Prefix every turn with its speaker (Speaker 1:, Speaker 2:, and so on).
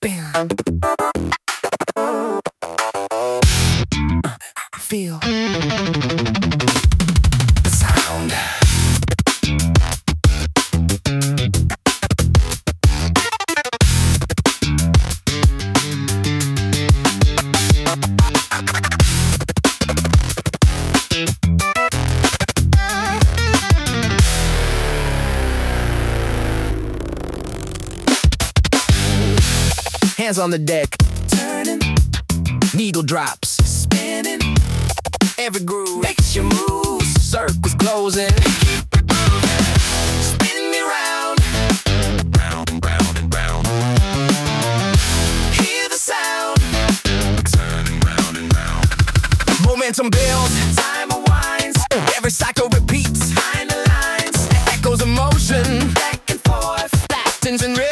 Speaker 1: Bam. Feel the sound. Hands on the deck, turning, needle drops, spinning. Every groove makes you move, circles closing. Spin me round, round and round and round. Hear the sound, turning round and round. Momentum builds, time unwinds. Every cycle repeats, find the lines. Echoes of motion, back and forth, flat tension.